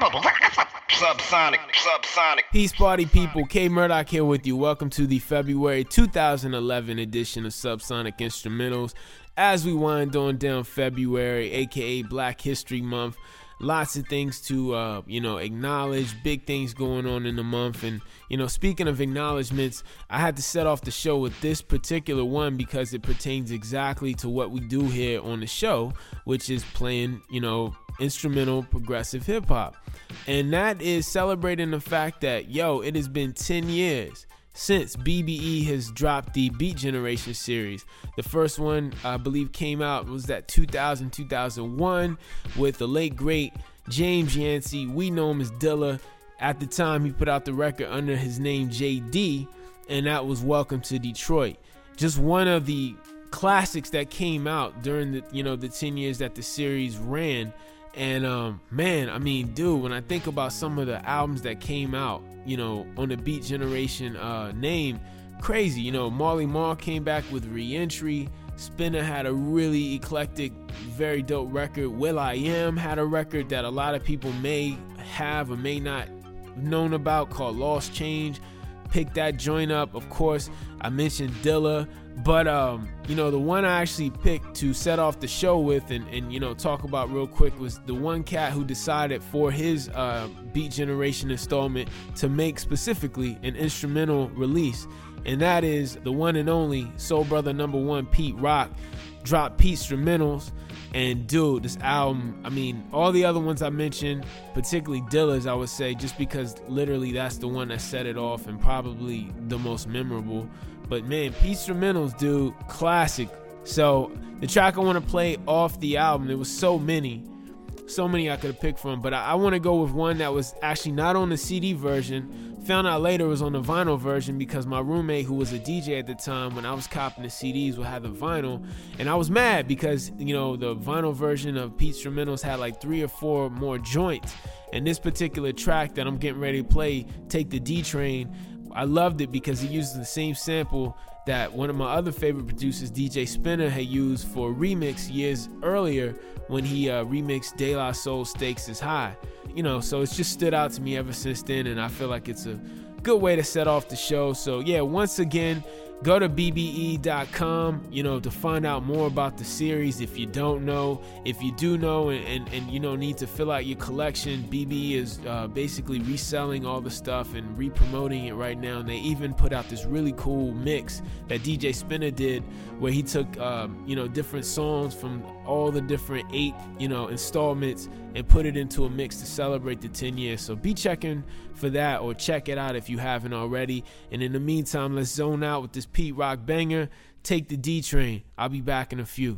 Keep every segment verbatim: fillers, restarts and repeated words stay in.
Subsonic, subsonic. Peace party people, K Murdoch here with you. Welcome to the February two thousand eleven edition of Subsonic Instrumentals. As we wind on down February, aka Black History Month, lots of things to, uh, you know, acknowledge, big things going on in the month. And, you know, speaking of acknowledgements, I had to set off the show with this particular one because it pertains exactly to what we do here on the show, which is playing, you know, instrumental progressive hip hop. And that is celebrating the fact that, yo, it has been ten years since B B E has dropped the Beat Generation series. The first one, I believe, came out was that two thousand, two thousand one with the late great James Yancey. We know him as Dilla. At the time, he put out the record under his name J D, and that was Welcome to Detroit. Just one of the classics that came out during the, you know, the ten years that the series ran. And um, man, I mean, dude, when I think about some of the albums that came out, you know, on the Beat Generation uh, name, crazy. You know, Marley Marl came back with Re-Entry. Spinner had a really eclectic, very dope record. will.i.am had a record that a lot of people may have or may not known about called Lost Change. Pick that joint up. Of course, I mentioned Dilla. But, um, you know, the one I actually picked to set off the show with and, and, you know, talk about real quick was the one cat who decided for his uh, Beat Generation installment to make specifically an instrumental release. And that is the one and only Soul Brother number one, Pete Rock, dropped Pete Instrumentals. And dude, this album, I mean, all the other ones I mentioned, particularly Dilla's, I would say, just because literally that's the one that set it off and probably the most memorable. But man, Pete Instrumentals, dude, classic. So the track I want to play off the album, there was so many, so many I could have picked from. But I, I want to go with one that was actually not on the C D version. Found out later it was on the vinyl version because my roommate, who was a D J at the time when I was copping the C Ds, would have the vinyl. And I was mad because, you know, the vinyl version of Pete Instrumentals had like three or four more joints. And this particular track that I'm getting ready to play, Take the D Train, I loved it because it uses the same sample that one of my other favorite producers, D J Spinner, had used for a remix years earlier when he uh, remixed De La Soul Stakes is High. You know, so it's just stood out to me ever since then, and I feel like it's a good way to set off the show. So yeah, once again, go to B B E dot com, you know, to find out more about the series if you don't know. If you do know and, and, and you know, need to fill out your collection, B B E is uh, basically reselling all the stuff and re-promoting it right now. And they even put out this really cool mix that D J Spinner did where he took, um, you know, different songs from all the different eight, you know, installments and put it into a mix to celebrate the ten years. So be checking for that or check it out if you haven't already. And in the meantime, let's zone out with this Pete Rock banger, Take the D Train. I'll be back in a few.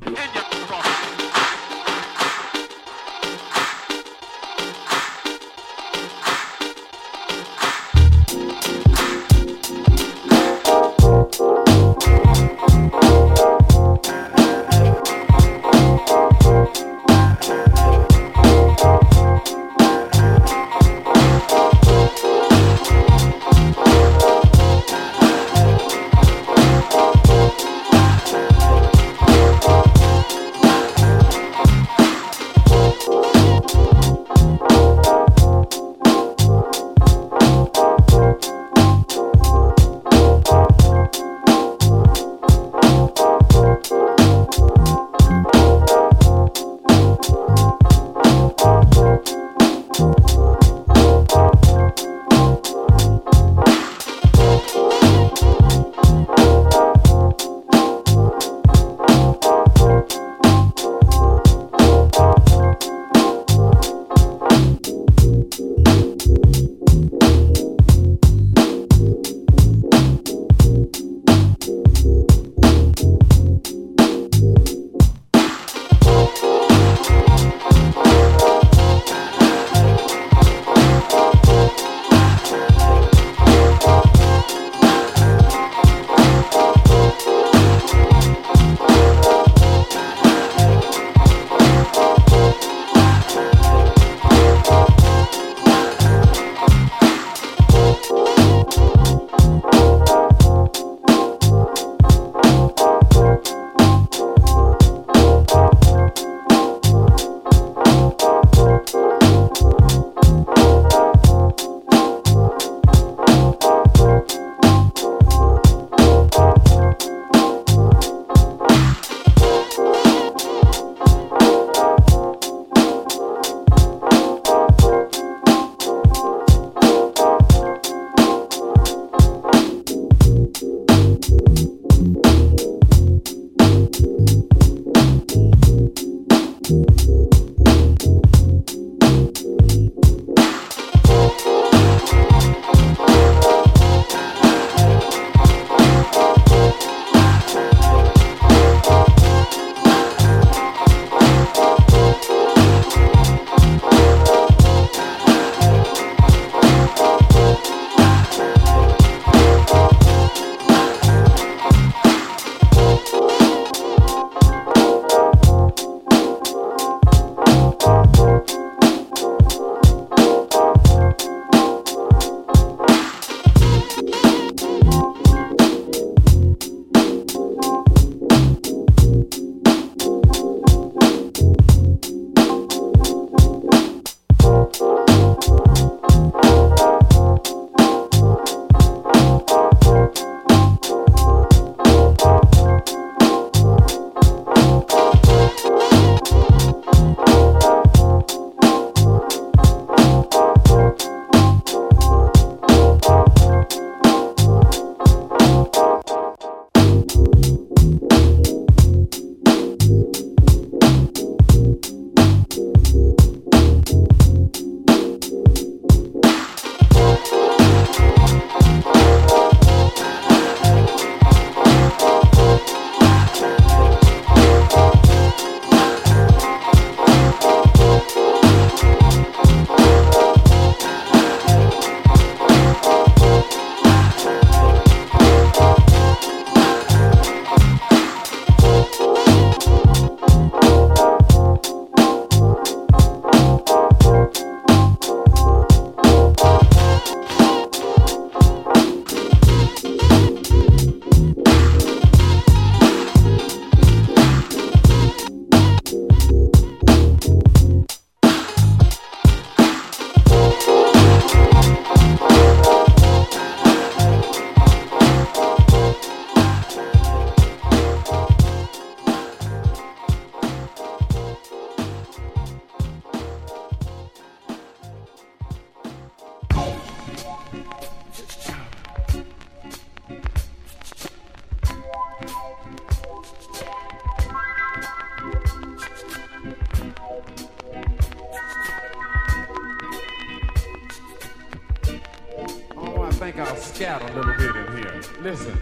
think I'll scat a little bit in here. Listen.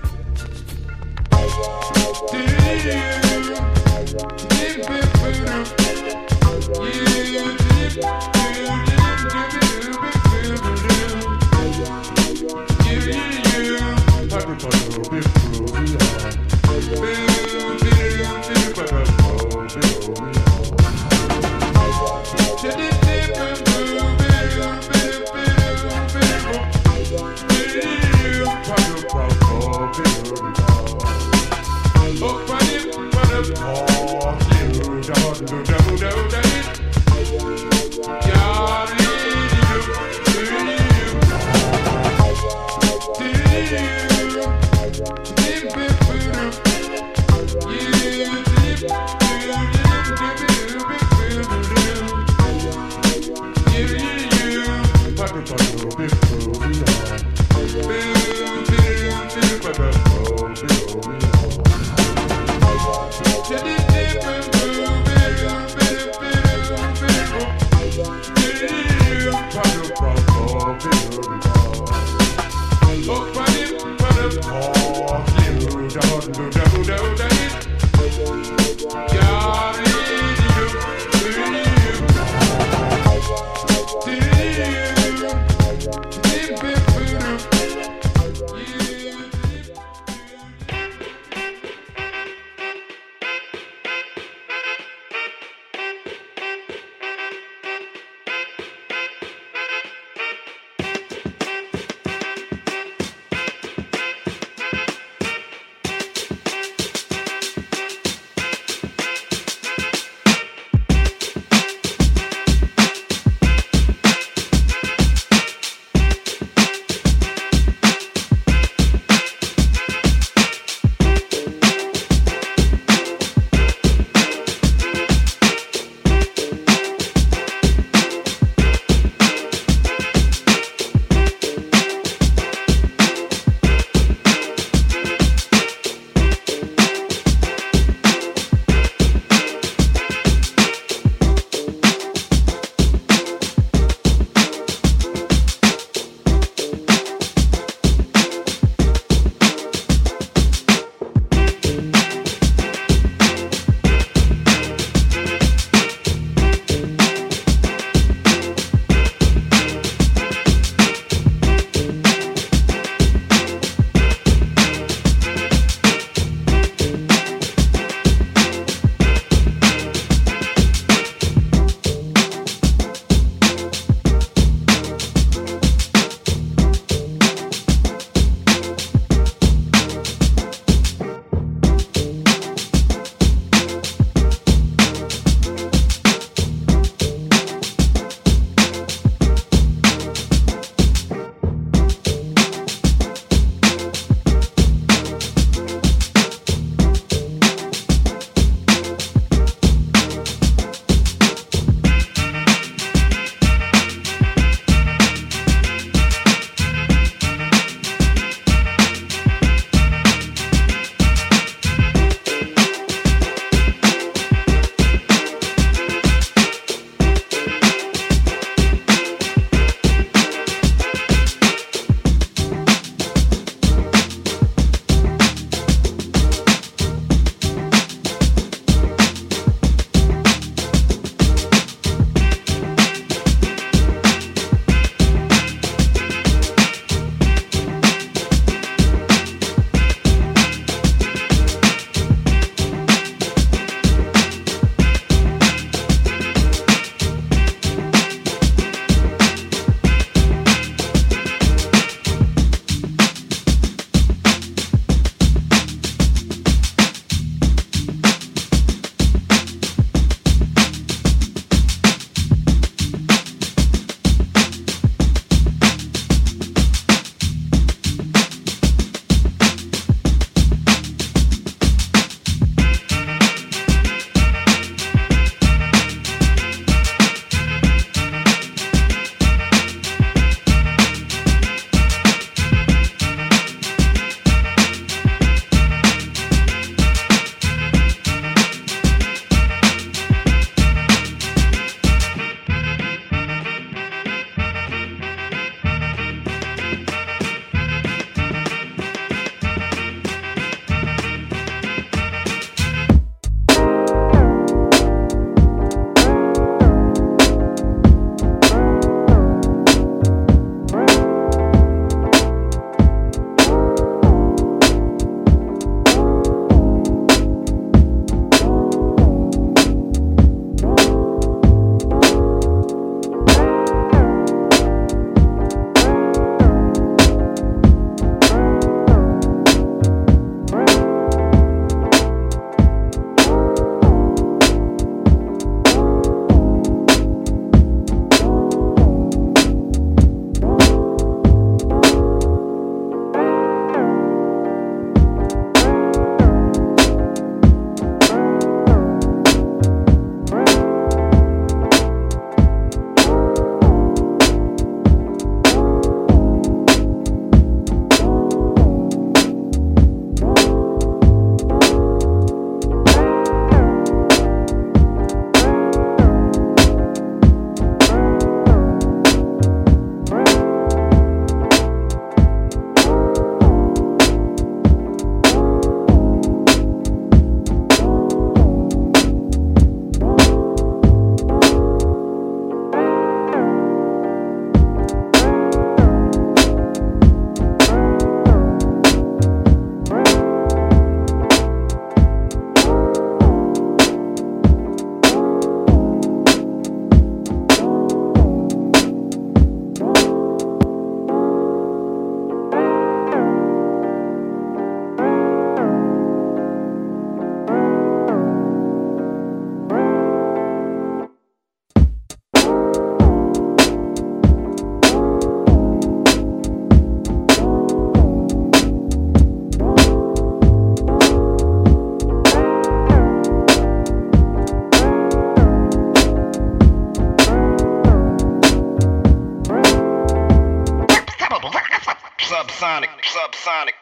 subsonic, subsonic.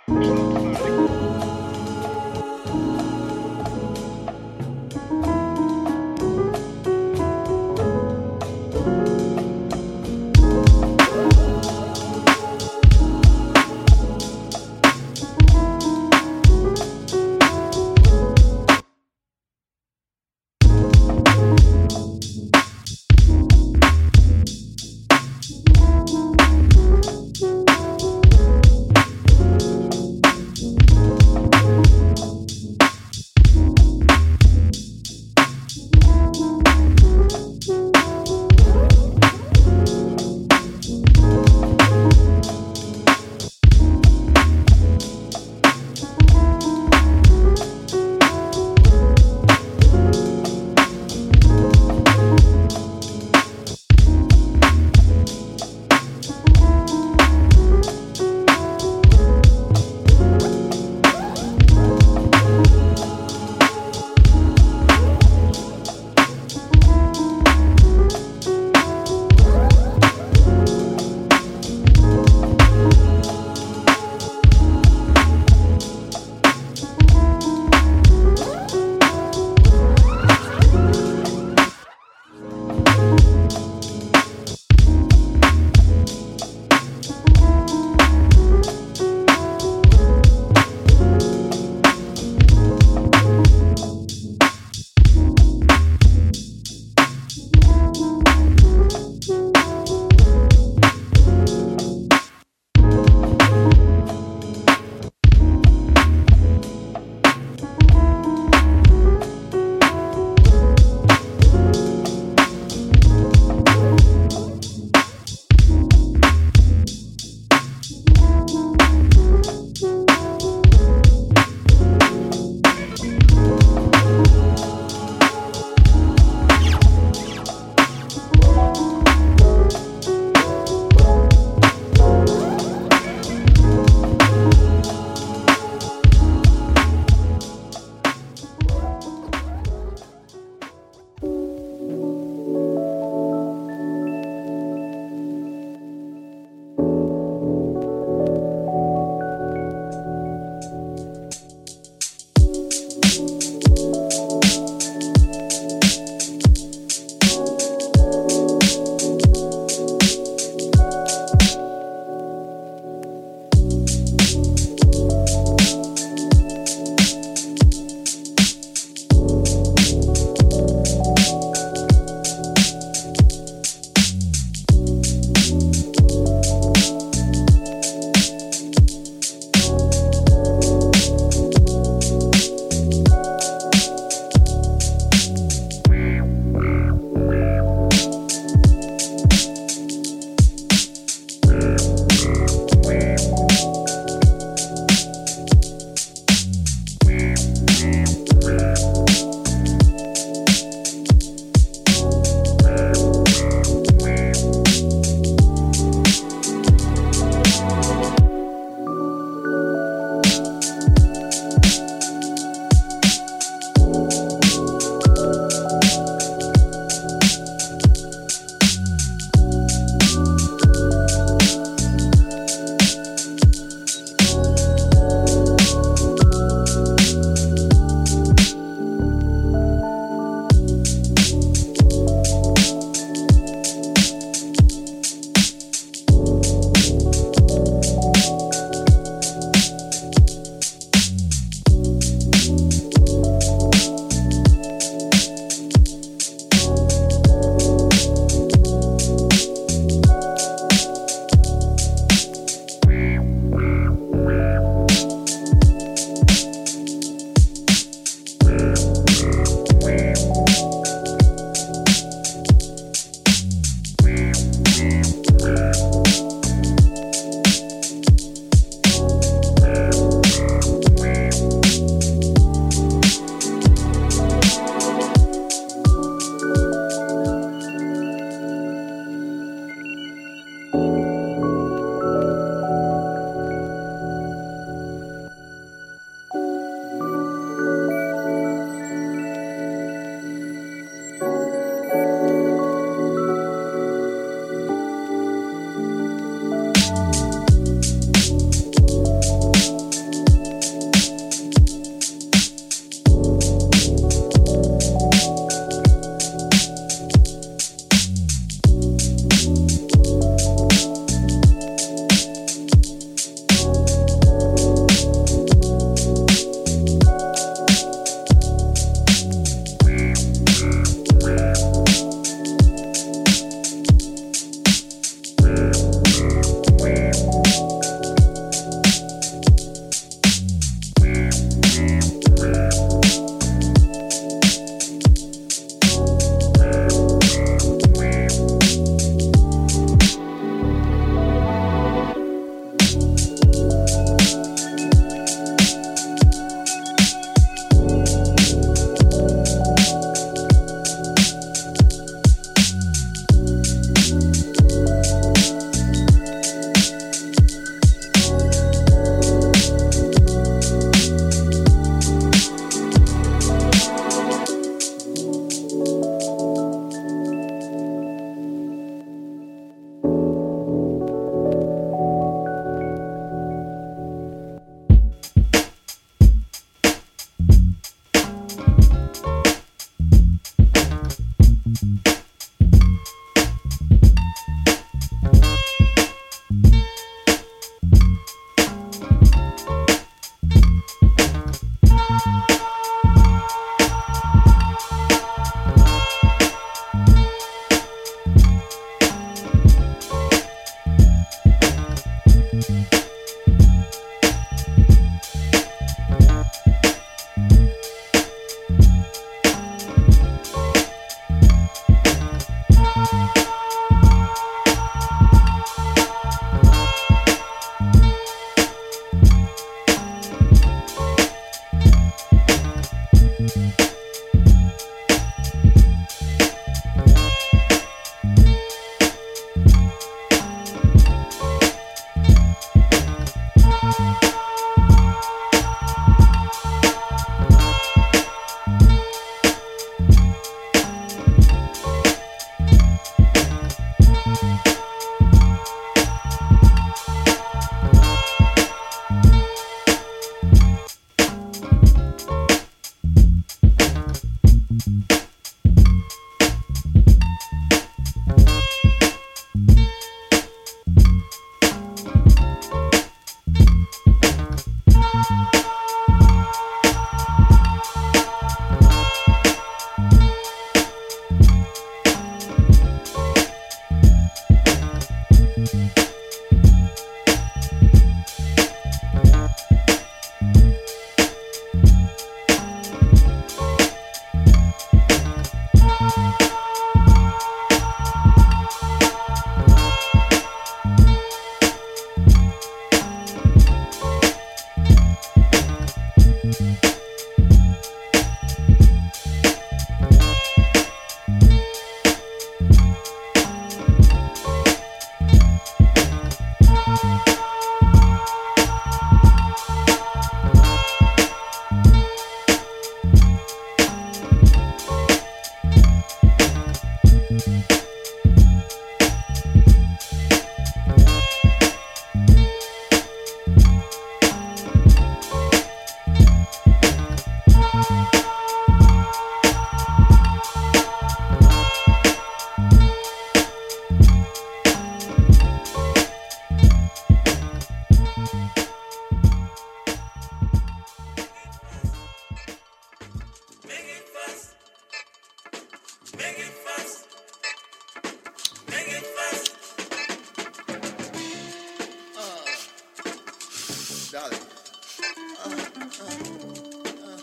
Dolly. Uh, uh, uh.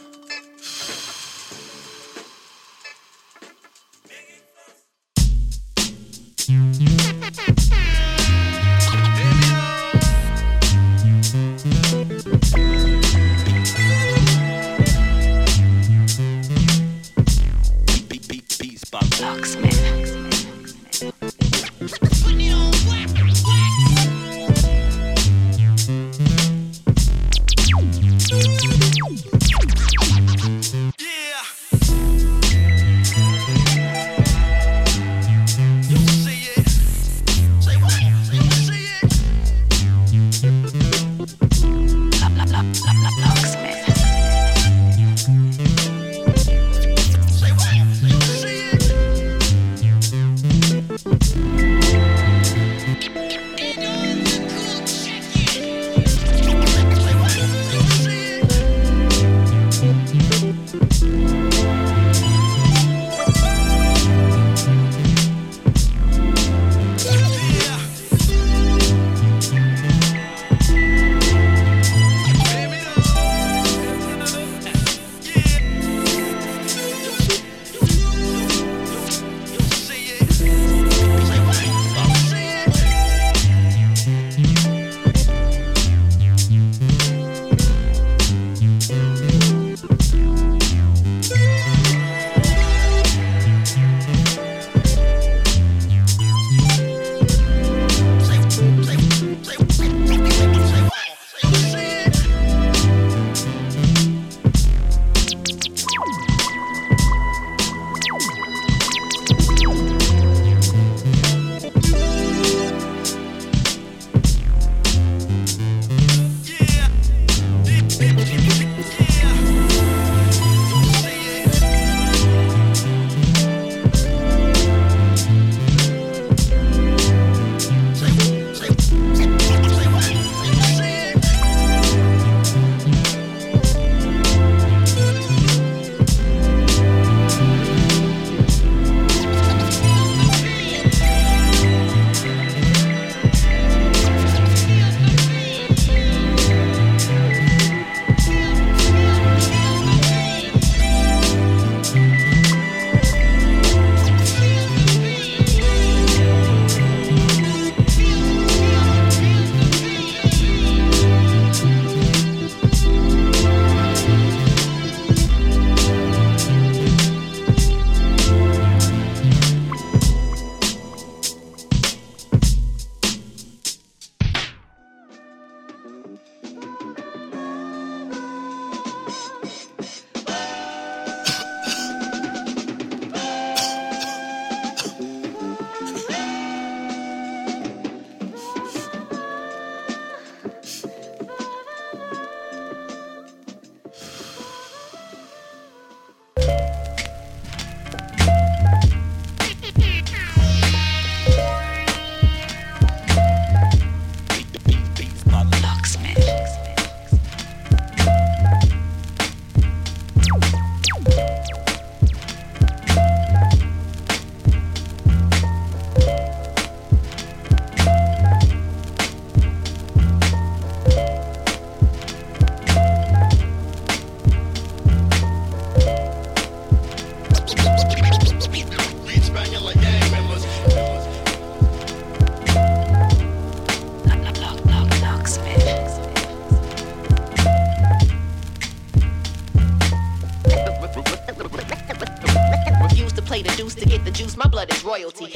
My blood is royalty.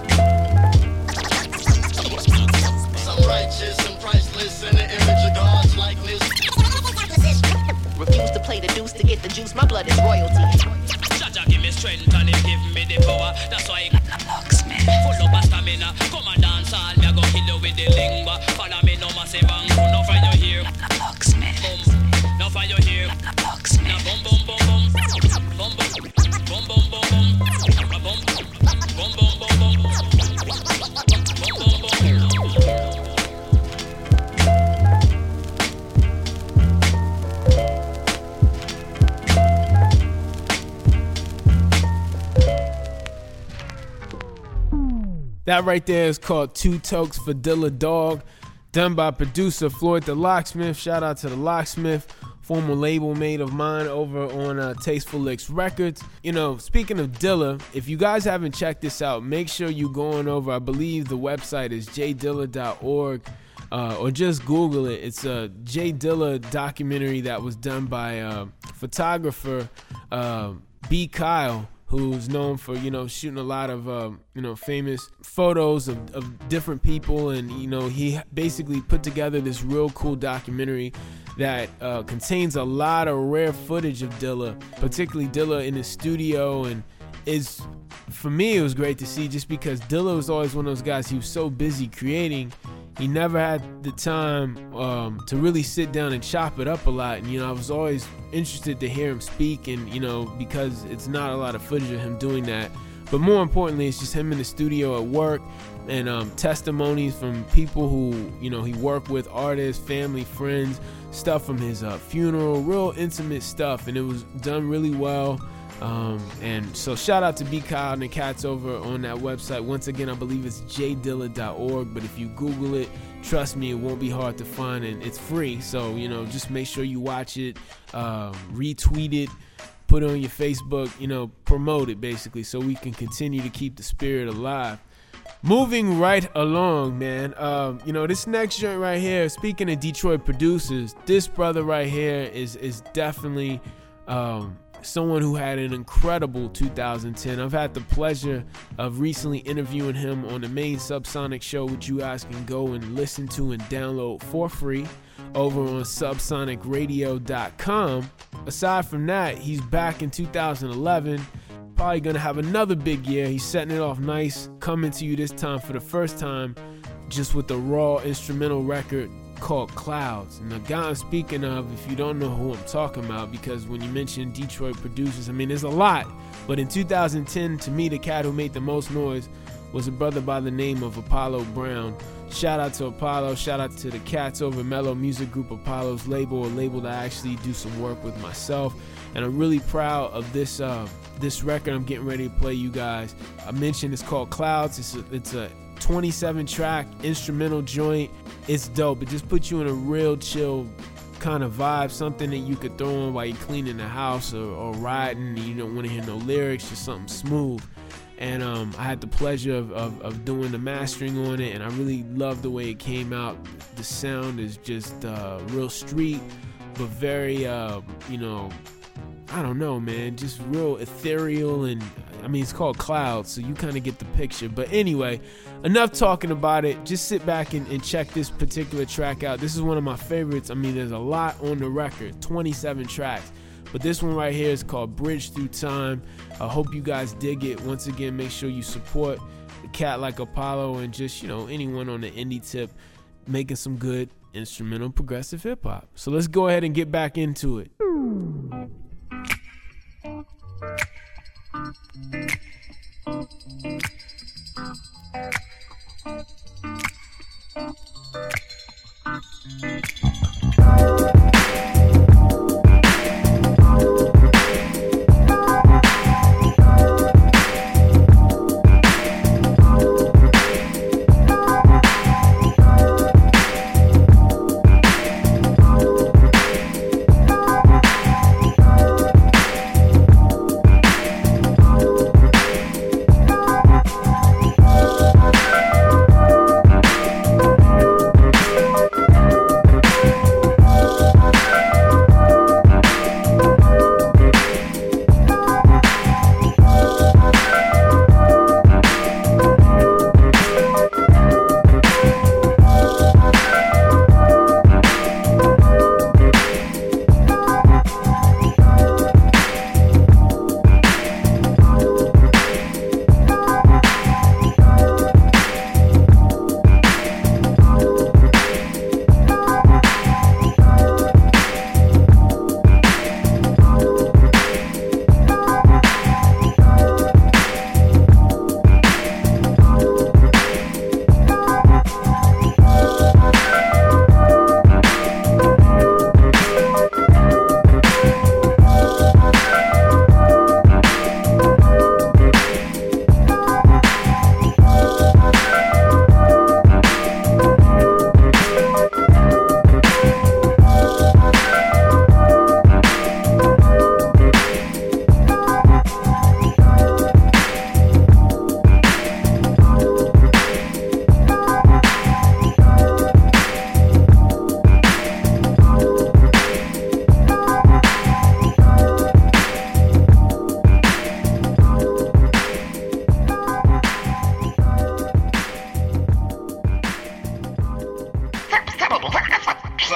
Righteous and priceless in the image of God. get the juice, my blood is royalty. Jaja give me strength and he give me the power. That's why I'm locksmith. Full up a stamina. Come and dance all me, I go kill you with the lingua. Follow me no massive and go no for your here. Locksmith. Boom. No for your here. Locksmith. Now boom boom boom boom. Boom boom. Boom boom boom boom. Boom boom. Boom boom boom boom. Boom boom boom. That right there is called Two Tokes for Dilla Dog, done by producer Floyd the Locksmith. Shout out to the Locksmith, former label mate of mine over on uh, Tasteful Licks Records. You know, speaking of Dilla, if you guys haven't checked this out, make sure you go on over. I believe the website is j dilla dot org, uh, or just Google it. It's a J Dilla documentary that was done by uh, photographer uh, B. Kyle, who's known for, you know, shooting a lot of, um, you know, famous photos of, of different people. And, you know, he basically put together this real cool documentary that uh, contains a lot of rare footage of Dilla, particularly Dilla in his studio. And is, for me, it was great to see, just because Dilla was always one of those guys, he was so busy creating. He never had the time um, to really sit down and chop it up a lot. And, you know, I was always interested to hear him speak, and, you know, because it's not a lot of footage of him doing that. But more importantly, it's just him in the studio at work, and um, testimonies from people who, you know, he worked with, artists, family, friends, stuff from his uh, funeral, real intimate stuff. And it was done really well. Um, and so shout out to B. Kyle and the cats over on that website. Once again, I believe it's j dilla dot org, but if you Google it, trust me, it won't be hard to find, and it's free. So, you know, just make sure you watch it, uh, retweet it, put it on your Facebook, you know, promote it basically, so we can continue to keep the spirit alive. Moving right along, man. Um, you know, this next joint right here, speaking of Detroit producers, this brother right here is, is definitely, um, someone who had an incredible two thousand ten. I've had the pleasure of recently interviewing him on the main Subsonic show, which you guys can go and listen to and download for free over on subsonic radio dot com. Aside from that, he's back in two thousand eleven. Probably gonna have another big year. He's setting it off nice, coming to you this time for the first time just with a raw instrumental record called Clouds. And the guy I'm speaking of, if you don't know who I'm talking about, because when you mention Detroit producers, I mean, there's a lot. But in two thousand ten, to me, the cat who made the most noise was a brother by the name of Apollo Brown. Shout out to Apollo. Shout out to the cats over Mellow Music Group, Apollo's label, a label that I actually do some work with myself. And I'm really proud of this uh, this record I'm getting ready to play you guys. I mentioned it's called Clouds. It's a, it's a twenty-seven track instrumental joint. It's dope. It just puts you in a real chill kind of vibe, something that you could throw on while you're cleaning the house or, or riding and you don't want to hear no lyrics, just something smooth. And um, I had the pleasure of, of, of doing the mastering on it, and I really love the way it came out. The sound is just uh, real street, but very, uh, you know, I don't know, man, just real ethereal. And I mean, it's called Clouds, so you kind of get the picture. But anyway, enough talking about it. Just sit back and, and check this particular track out. This is one of my favorites. I mean, there's a lot on the record, twenty-seven tracks. But this one right here is called Bridge Through Time. I hope you guys dig it. Once again, make sure you support a cat like Apollo and just, you know, anyone on the indie tip making some good instrumental progressive hip hop. So let's go ahead and get back into it.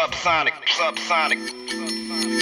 Subsonic, subsonic, subsonic.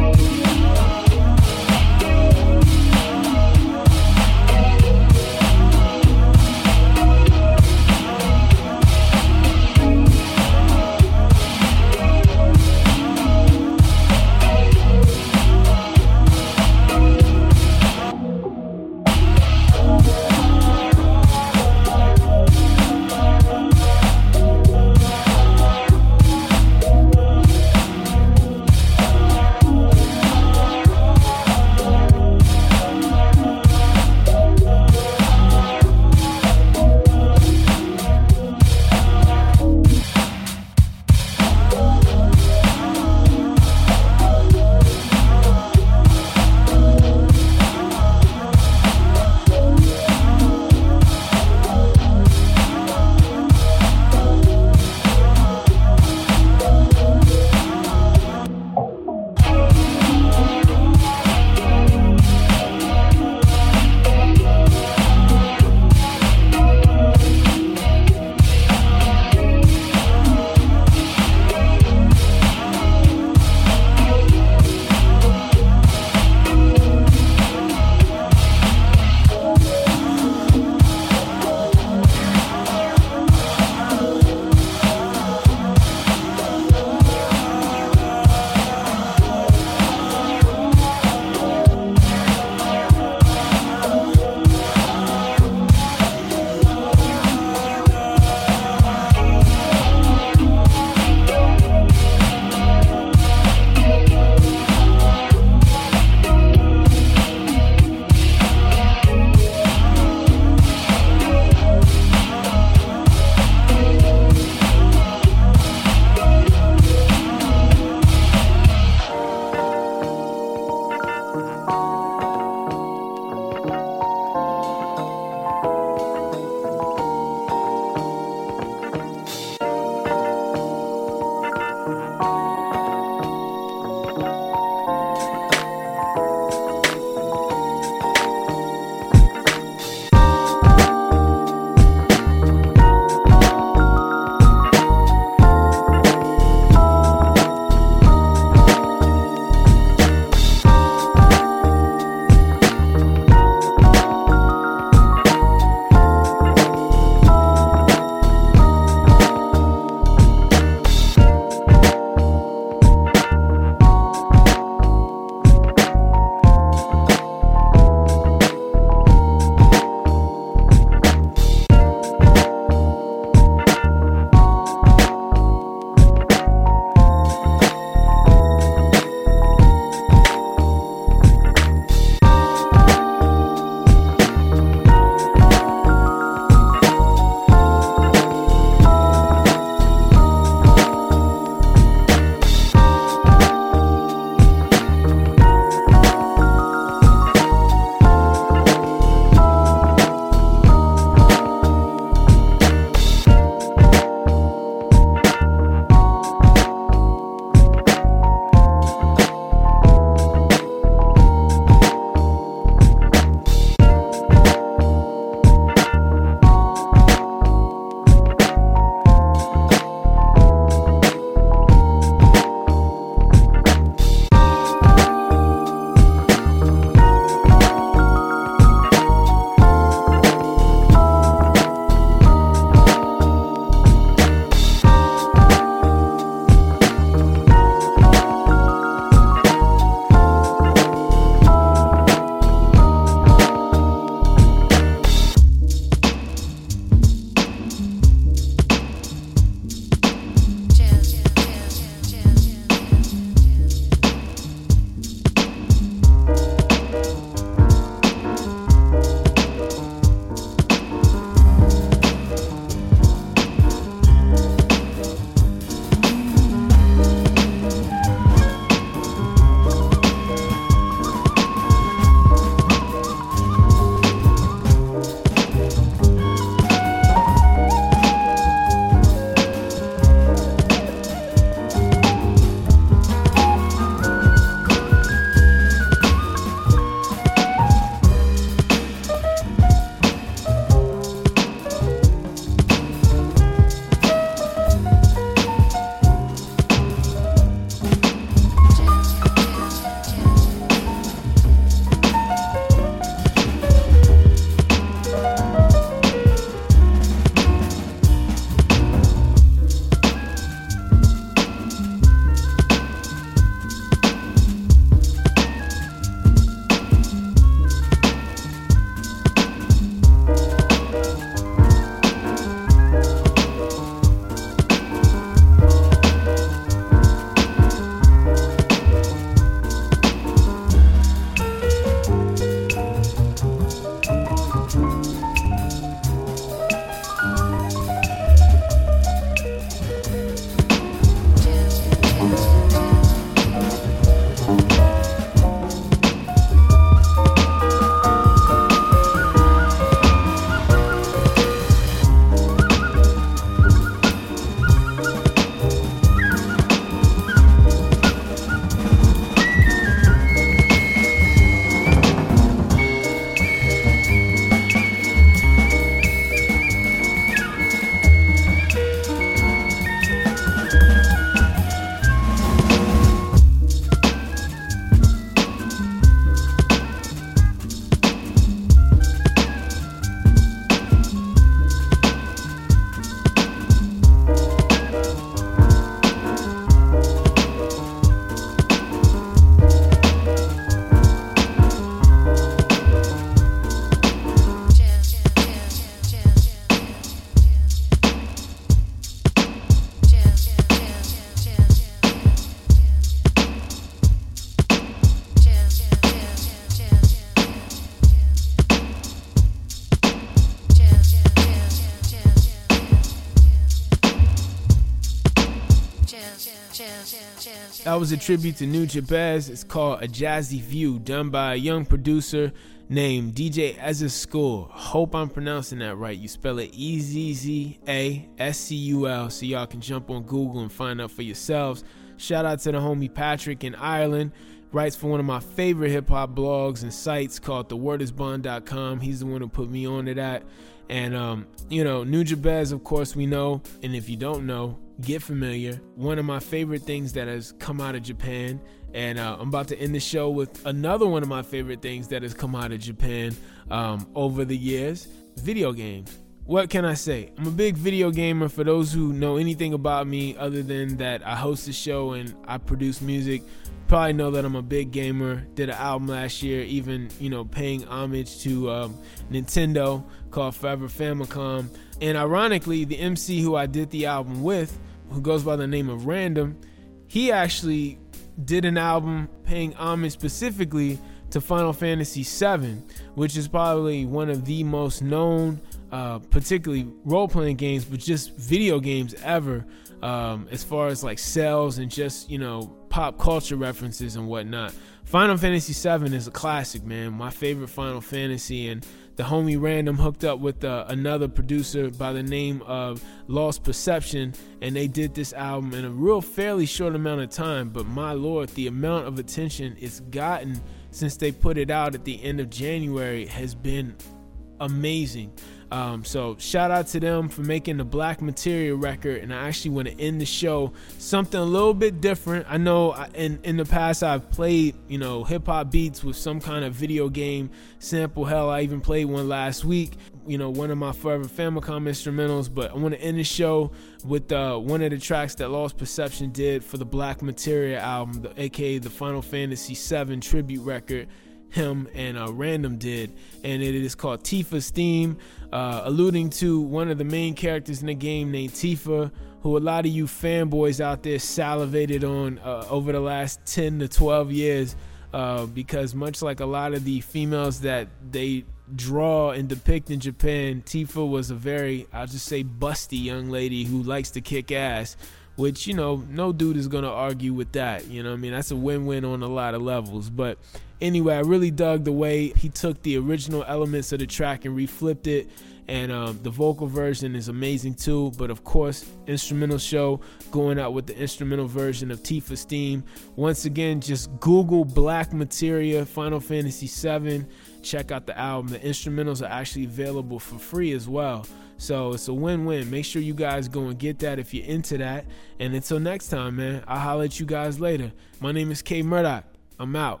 That was a tribute to Nujabes. It's called A Jazzy View, done by a young producer named D J Ezza School. Hope I'm pronouncing that right. You spell it E Z Z A S C U L, so y'all can jump on Google and find out for yourselves. Shout out to the homie Patrick in Ireland. Writes for one of my favorite hip-hop blogs and sites called the word is bond dot com. He's the one who put me on to that. And, um, you know, Nujabes, of course, we know. And if you don't know, get familiar. One of my favorite things that has come out of Japan. And uh, I'm about to end the show with another one of my favorite things that has come out of Japan um, over the years. Video games. What can I say? I'm a big video gamer. For those who know anything about me other than that I host a show and I produce music, probably know that I'm a big gamer. Did an album last year, even, you know, paying homage to um, Nintendo, called Forever Famicom. And ironically, the M C who I did the album with, who goes by the name of Random, he actually did an album paying homage specifically to Final Fantasy seven, which is probably one of the most known, uh, particularly role-playing games, but just video games ever, um, as far as like sales and just, you know, pop culture references and whatnot. Final Fantasy seven is a classic, man. My favorite Final Fantasy. And the homie Random hooked up with uh, another producer by the name of Lost Perception, and they did this album in a real fairly short amount of time. But my lord, the amount of attention it's gotten since they put it out at the end of January has been amazing. Um, so shout out to them for making the Black Materia record. And I actually want to end the show something a little bit different. I know I, in, in the past I've played, you know, hip hop beats with some kind of video game sample. Hell, I even played one last week, you know, one of my Forever Famicom instrumentals. But I want to end the show with uh, one of the tracks that Lost Perception did for the Black Materia album, the, aka the Final Fantasy seven tribute record him and uh, Random did, and it is called Tifa's Theme, uh, alluding to one of the main characters in the game named Tifa, who a lot of you fanboys out there salivated on uh, over the last ten to twelve years, uh, because much like a lot of the females that they draw and depict in Japan, Tifa was a very, I'll just say, busty young lady who likes to kick ass, which, you know, no dude is going to argue with that. You know what I mean? That's a win-win on a lot of levels. But anyway, I really dug the way he took the original elements of the track and reflipped it. And um, the vocal version is amazing too. But of course, instrumental show, going out with the instrumental version of Tifa's Theme. Once again, just Google Black Materia Final Fantasy seven. Check out the album. The instrumentals are actually available for free as well. So it's a win-win. Make sure you guys go and get that if you're into that. And until next time, man, I'll holler at you guys later. My name is K Murdoch. I'm out.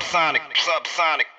subsonic, subsonic.